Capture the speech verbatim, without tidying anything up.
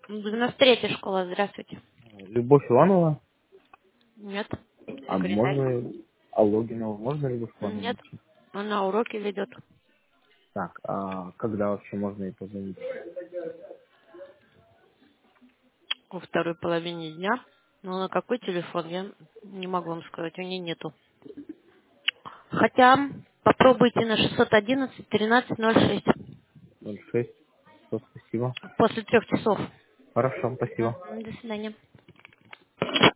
девяносто третья школа, здравствуйте. Любовь Иванова, Нет, а секретарь. можно, а Логинова, можно Любовь Ивановну Нет, найти? она уроки ведет. Так, а когда вообще можно ей позвонить? Во второй половине дня. Но на какой телефон, я не могу вам сказать, у нее нету. Хотя, попробуйте на шестьсот одиннадцать тринадцать ноль шесть. ноль шесть, сто, спасибо. После трех часов. Хорошо, спасибо. Мгм, до свидания.